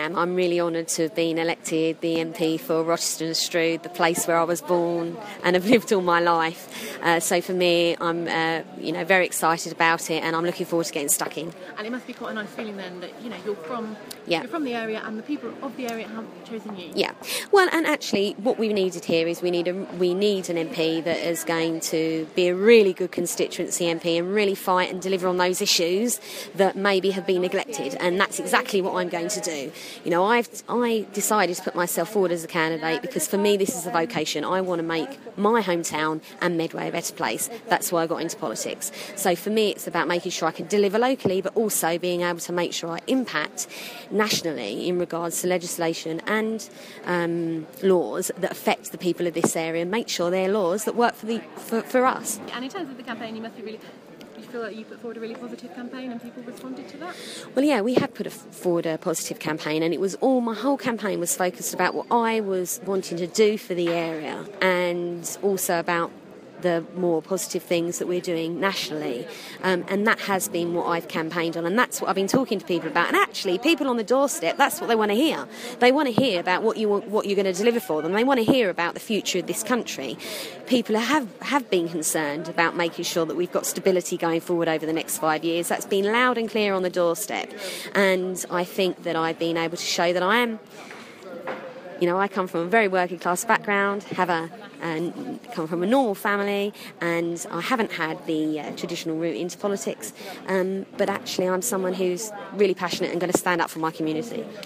I'm really honoured to have been elected the MP for Rochester and Stroud, the place where I was born and have lived all my life. So for me, I'm very excited about it, and I'm looking forward to getting stuck in. And it must be quite a nice feeling then that you're from the area and the people of the area have chosen you. Yeah. Well, and actually, what we needed here is we need an MP that is going to be a really good constituency MP and really fight and deliver on those issues that maybe have been neglected, and that's exactly what I'm going to do. I decided to put myself forward as a candidate because for me this is a vocation. I want to make my hometown and Medway a better place. That's why I got into politics. So for me it's about making sure I can deliver locally, but also being able to make sure I impact nationally in regards to legislation and laws that affect the people of this area, and make sure they're laws that work for us. And in terms of the campaign, you feel like you put forward a really positive campaign and people responded to that? Well, yeah, we have put forward a positive campaign, and my whole campaign was focused about what I was wanting to do for the area, and also about the more positive things that we're doing nationally, and that has been what I've campaigned on, and that's what I've been talking to people about. And actually, people on the doorstep, that's what they want to hear. They want to hear about what you're going to deliver for them. They want to hear about the future of this country. People have been concerned about making sure that we've got stability going forward over the next 5 years. That's been loud and clear on the doorstep, and I think that I've been able to show that I am. I come from a very working class background, come from a normal family, and I haven't had the traditional route into politics, but actually I'm someone who's really passionate and going to stand up for my community.